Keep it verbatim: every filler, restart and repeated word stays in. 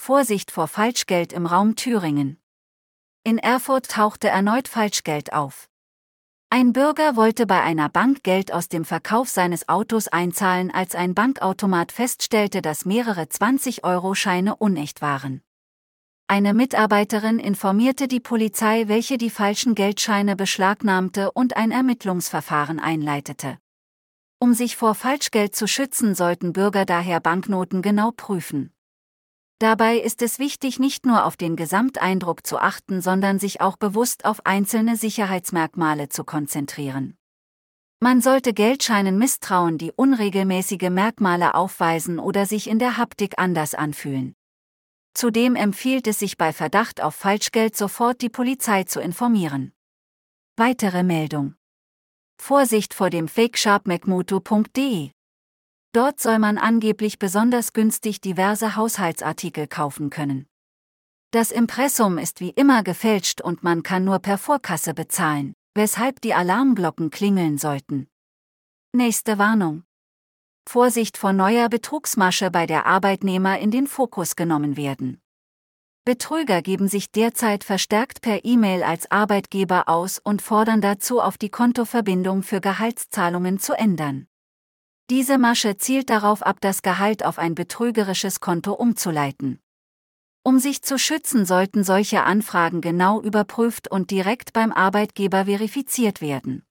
Vorsicht vor Falschgeld im Raum Thüringen. In Erfurt tauchte erneut Falschgeld auf. Ein Bürger wollte bei einer Bank Geld aus dem Verkauf seines Autos einzahlen, als ein Bankautomat feststellte, dass mehrere zwanzig-Euro-Scheine unecht waren. Eine Mitarbeiterin informierte die Polizei, welche die falschen Geldscheine beschlagnahmte und ein Ermittlungsverfahren einleitete. Um sich vor Falschgeld zu schützen, sollten Bürger daher Banknoten genau prüfen. Dabei ist es wichtig, nicht nur auf den Gesamteindruck zu achten, sondern sich auch bewusst auf einzelne Sicherheitsmerkmale zu konzentrieren. Man sollte Geldscheinen misstrauen, die unregelmäßige Merkmale aufweisen oder sich in der Haptik anders anfühlen. Zudem empfiehlt es sich bei Verdacht auf Falschgeld sofort die Polizei zu informieren. Weitere Meldung: Vorsicht vor dem Fake-Shop mcmoto punkt de. Dort soll man angeblich besonders günstig diverse Haushaltsartikel kaufen können. Das Impressum ist wie immer gefälscht und man kann nur per Vorkasse bezahlen, weshalb die Alarmglocken klingeln sollten. Nächste Warnung: Vorsicht vor neuer Betrugsmasche, bei der Arbeitnehmer in den Fokus genommen werden. Betrüger geben sich derzeit verstärkt per E-Mail als Arbeitgeber aus und fordern dazu auf, die Kontoverbindung für Gehaltszahlungen zu ändern. Diese Masche zielt darauf ab, das Gehalt auf ein betrügerisches Konto umzuleiten. Um sich zu schützen, sollten solche Anfragen genau überprüft und direkt beim Arbeitgeber verifiziert werden.